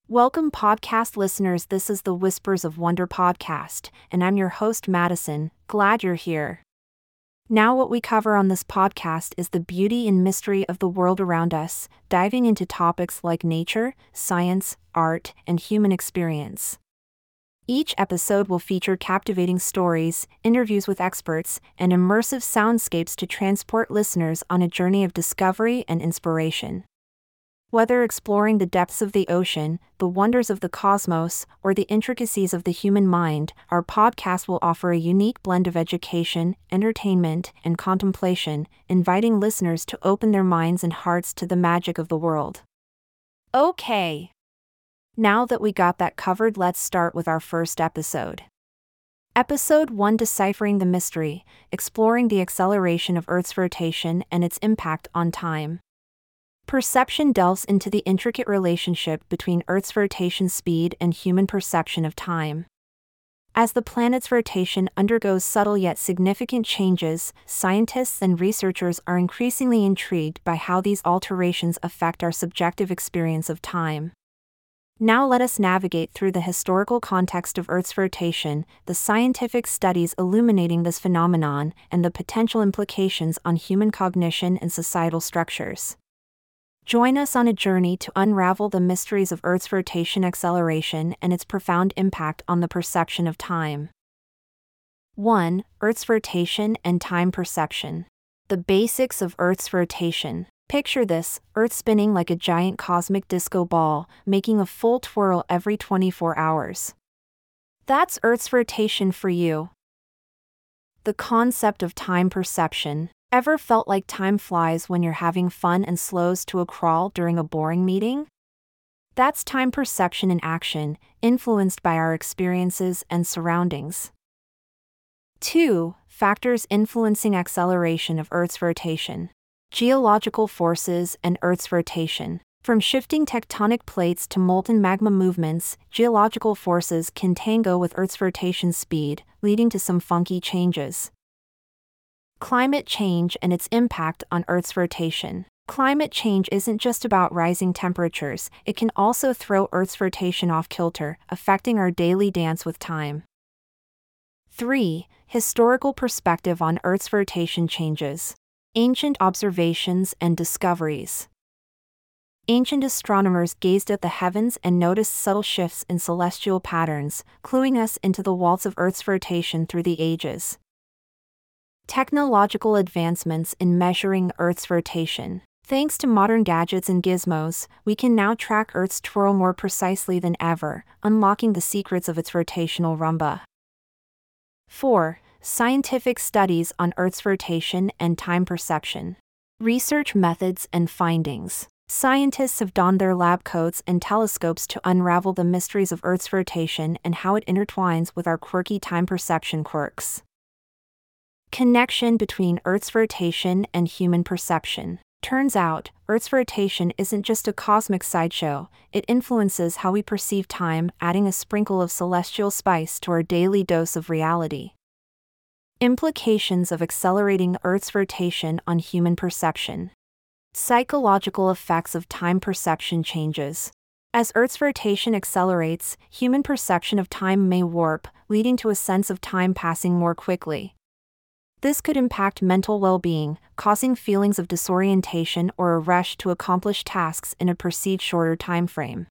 Welcome, podcast listeners. This is the Whispers of Wonder podcast, and I'm your host, Madison. Glad you're here. Now, what we cover on this podcast is the beauty and mystery of the world around us, diving into topics like nature, science, art, and human experience. Each episode will feature captivating stories, interviews with experts, and immersive soundscapes to transport listeners on a journey of discovery and inspiration. Whether exploring the depths of the ocean, the wonders of the cosmos, or the intricacies of the human mind, our podcast will offer a unique blend of education, entertainment, and contemplation, inviting listeners to open their minds and hearts to the magic of the world. Okay. Now that we got that covered, let's start with our first episode. Episode 1: Deciphering the Mystery, exploring the acceleration of Earth's rotation and its impact on time. Perception delves into the intricate relationship between Earth's rotation speed and human perception of time. As the planet's rotation undergoes subtle yet significant changes, scientists and researchers are increasingly intrigued by how these alterations affect our subjective experience of time. Now let us navigate through the historical context of Earth's rotation, the scientific studies illuminating this phenomenon, and the potential implications on human cognition and societal structures. Join us on a journey to unravel the mysteries of Earth's rotation acceleration and its profound impact on the perception of time. 1. Earth's rotation and time perception. The basics of Earth's rotation. Picture this: Earth spinning like a giant cosmic disco ball, making a full twirl every 24 hours. That's Earth's rotation for you. The concept of time perception. Ever felt like time flies when you're having fun and slows to a crawl during a boring meeting? That's time perception in action, influenced by our experiences and surroundings. 2. Factors influencing acceleration of Earth's rotation. Geological forces and Earth's rotation. From shifting tectonic plates to molten magma movements, geological forces can tango with Earth's rotation speed, leading to some funky changes. Climate change and its impact on Earth's rotation. Climate change isn't just about rising temperatures, it can also throw Earth's rotation off kilter, affecting our daily dance with time. 3. Historical perspective on Earth's rotation changes. Ancient observations and discoveries. Ancient astronomers gazed at the heavens and noticed subtle shifts in celestial patterns, cluing us into the waltz of Earth's rotation through the ages. Technological advancements in measuring Earth's rotation. Thanks to modern gadgets and gizmos, we can now track Earth's twirl more precisely than ever, unlocking the secrets of its rotational rumba. 4. Scientific studies on Earth's rotation and time perception. Research methods and findings. Scientists have donned their lab coats and telescopes to unravel the mysteries of Earth's rotation and how it intertwines with our quirky time perception quirks. Connection between Earth's rotation and human perception. Turns out, Earth's rotation isn't just a cosmic sideshow, it influences how we perceive time, adding a sprinkle of celestial spice to our daily dose of reality. Implications of accelerating Earth's rotation on human perception. Psychological effects of time perception changes. As Earth's rotation accelerates, human perception of time may warp, leading to a sense of time passing more quickly. This could impact mental well-being, causing feelings of disorientation or a rush to accomplish tasks in a perceived shorter time frame.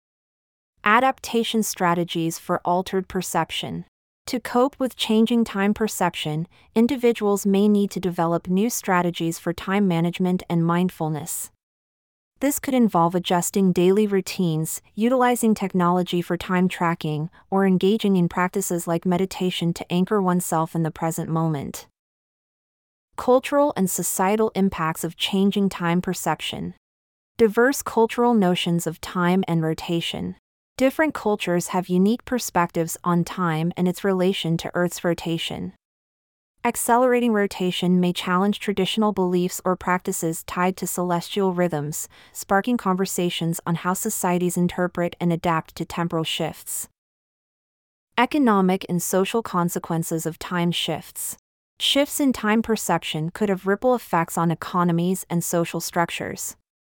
Adaptation strategies for altered perception. To cope with changing time perception, individuals may need to develop new strategies for time management and mindfulness. This could involve adjusting daily routines, utilizing technology for time tracking, or engaging in practices like meditation to anchor oneself in the present moment. Cultural and societal impacts of changing time perception. Diverse cultural notions of time and rotation. Different cultures have unique perspectives on time and its relation to Earth's rotation. Accelerating rotation may challenge traditional beliefs or practices tied to celestial rhythms, sparking conversations on how societies interpret and adapt to temporal shifts. Economic and social consequences of time shifts. Shifts in time perception could have ripple effects on economies and social structures.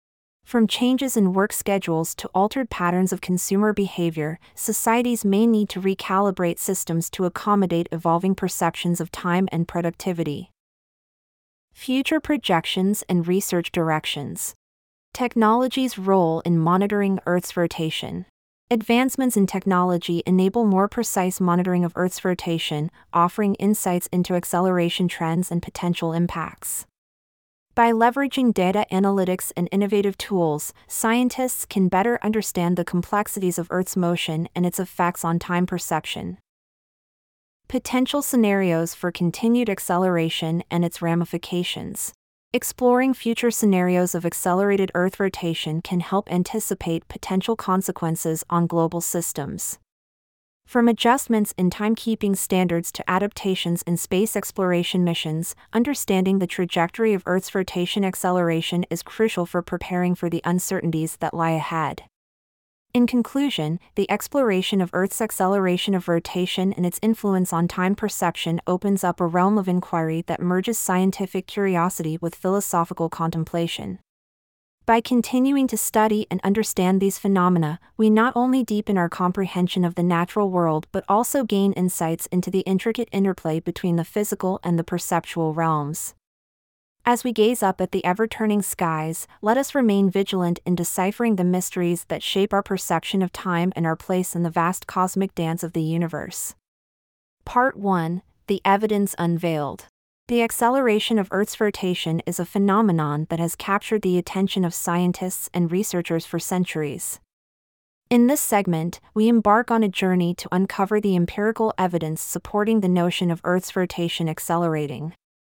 From changes in work schedules to altered patterns of consumer behavior, societies may need to recalibrate systems to accommodate evolving perceptions of time and productivity. Future projections and research directions. Technology's role in monitoring Earth's rotation. Advancements in technology enable more precise monitoring of Earth's rotation, offering insights into acceleration trends and potential impacts. By leveraging data analytics and innovative tools, scientists can better understand the complexities of Earth's motion and its effects on time perception. Potential scenarios for continued acceleration and its ramifications. Exploring future scenarios of accelerated Earth rotation can help anticipate potential consequences on global systems. From adjustments in timekeeping standards to adaptations in space exploration missions, understanding the trajectory of Earth's rotation acceleration is crucial for preparing for the uncertainties that lie ahead. In conclusion, the exploration of Earth's acceleration of rotation and its influence on time perception opens up a realm of inquiry that merges scientific curiosity with philosophical contemplation. By continuing to study and understand these phenomena, we not only deepen our comprehension of the natural world but also gain insights into the intricate interplay between the physical and the perceptual realms. As we gaze up at the ever-turning skies, let us remain vigilant in deciphering the mysteries that shape our perception of time and our place in the vast cosmic dance of the universe. Part 1: The Evidence Unveiled. The acceleration of Earth's rotation is a phenomenon that has captured the attention of scientists and researchers for centuries. In this segment, we embark on a journey to uncover the empirical evidence supporting the notion of Earth's rotation accelerating.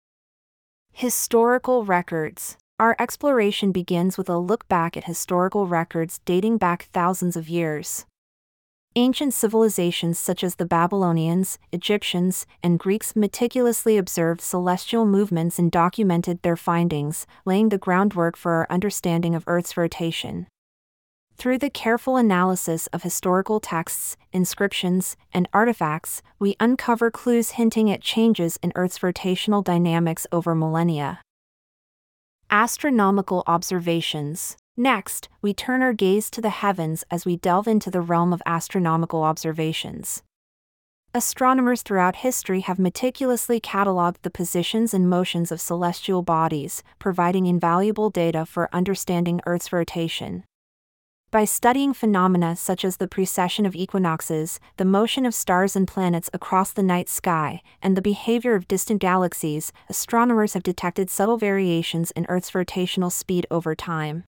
Historical records. Our exploration begins with a look back at historical records dating back thousands of years. Ancient civilizations such as the Babylonians, Egyptians, and Greeks meticulously observed celestial movements and documented their findings, laying the groundwork for our understanding of Earth's rotation. Through the careful analysis of historical texts, inscriptions, and artifacts, we uncover clues hinting at changes in Earth's rotational dynamics over millennia. Astronomical observations. Next, we turn our gaze to the heavens as we delve into the realm of astronomical observations. Astronomers throughout history have meticulously catalogued the positions and motions of celestial bodies, providing invaluable data for understanding Earth's rotation. By studying phenomena such as the precession of equinoxes, the motion of stars and planets across the night sky, and the behavior of distant galaxies, astronomers have detected subtle variations in Earth's rotational speed over time.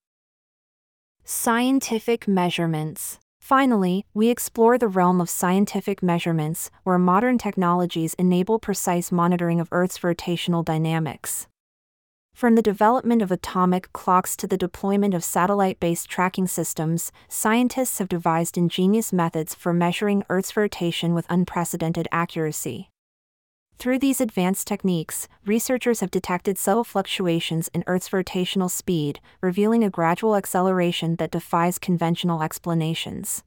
Scientific measurements. Finally, we explore the realm of scientific measurements, where modern technologies enable precise monitoring of Earth's rotational dynamics. From the development of atomic clocks to the deployment of satellite-based tracking systems, scientists have devised ingenious methods for measuring Earth's rotation with unprecedented accuracy. Through these advanced techniques, researchers have detected subtle fluctuations in Earth's rotational speed, revealing a gradual acceleration that defies conventional explanations.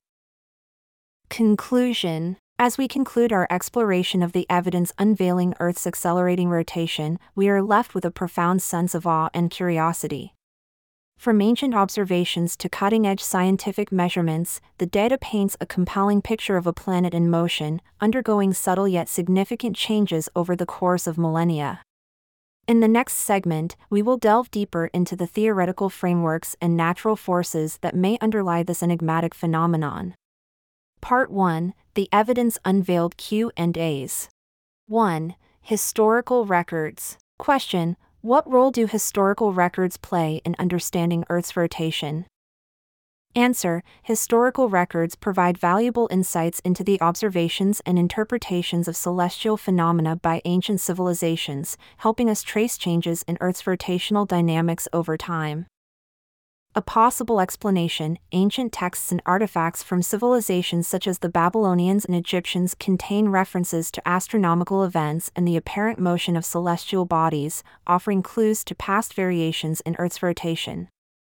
Conclusion. As we conclude our exploration of the evidence unveiling Earth's accelerating rotation, we are left with a profound sense of awe and curiosity. From ancient observations to cutting-edge scientific measurements, the data paints a compelling picture of a planet in motion, undergoing subtle yet significant changes over the course of millennia. In the next segment, we will delve deeper into the theoretical frameworks and natural forces that may underlie this enigmatic phenomenon. Part 1: The Evidence Unveiled Q&As. 1. Historical records. Question: what role do historical records play in understanding Earth's rotation? Answer: historical records provide valuable insights into the observations and interpretations of celestial phenomena by ancient civilizations, helping us trace changes in Earth's rotational dynamics over time. A possible explanation: ancient texts and artifacts from civilizations such as the Babylonians and Egyptians contain references to astronomical events and the apparent motion of celestial bodies, offering clues to past variations in Earth's rotation.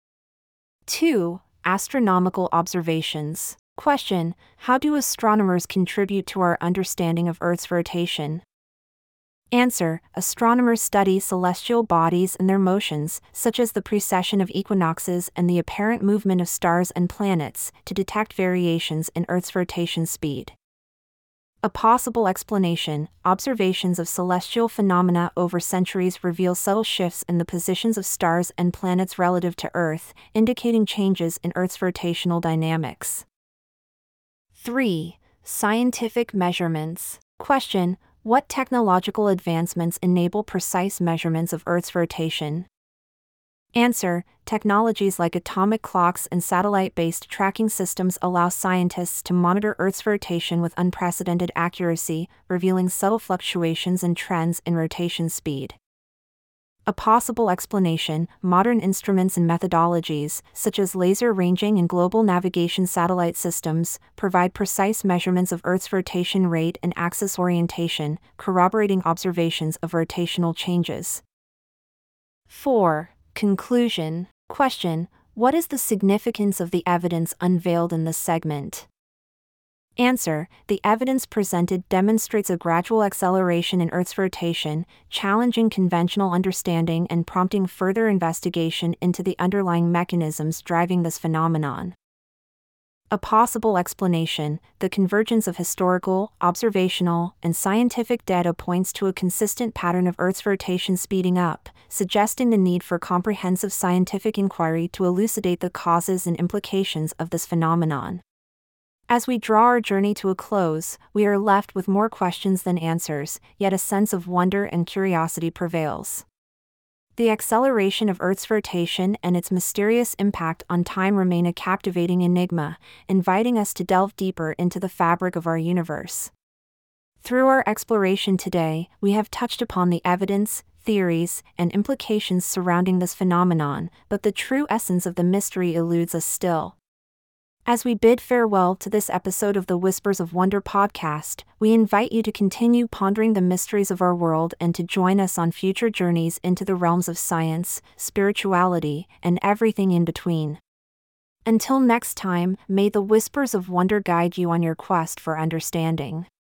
2. Astronomical observations. Question: how do astronomers contribute to our understanding of Earth's rotation? Answer: astronomers study celestial bodies and their motions, such as the precession of equinoxes and the apparent movement of stars and planets, to detect variations in Earth's rotation speed. A possible explanation: observations of celestial phenomena over centuries reveal subtle shifts in the positions of stars and planets relative to Earth, indicating changes in Earth's rotational dynamics. 3. Scientific measurements. Question: what technological advancements enable precise measurements of Earth's rotation? Answer: technologies like atomic clocks and satellite-based tracking systems allow scientists to monitor Earth's rotation with unprecedented accuracy, revealing subtle fluctuations and trends in rotation speed. A possible explanation: modern instruments and methodologies, such as laser ranging and global navigation satellite systems, provide precise measurements of Earth's rotation rate and axis orientation, corroborating observations of rotational changes. 4. Conclusion. Question: what is the significance of the evidence unveiled in this segment? Answer: the evidence presented demonstrates a gradual acceleration in Earth's rotation, challenging conventional understanding and prompting further investigation into the underlying mechanisms driving this phenomenon. A possible explanation: the convergence of historical, observational, and scientific data points to a consistent pattern of Earth's rotation speeding up, suggesting the need for comprehensive scientific inquiry to elucidate the causes and implications of this phenomenon. As we draw our journey to a close, we are left with more questions than answers, yet a sense of wonder and curiosity prevails. The acceleration of Earth's rotation and its mysterious impact on time remain a captivating enigma, inviting us to delve deeper into the fabric of our universe. Through our exploration today, we have touched upon the evidence, theories, and implications surrounding this phenomenon, but the true essence of the mystery eludes us still. As we bid farewell to this episode of the Whispers of Wonder podcast, we invite you to continue pondering the mysteries of our world and to join us on future journeys into the realms of science, spirituality, and everything in between. Until next time, may the Whispers of Wonder guide you on your quest for understanding.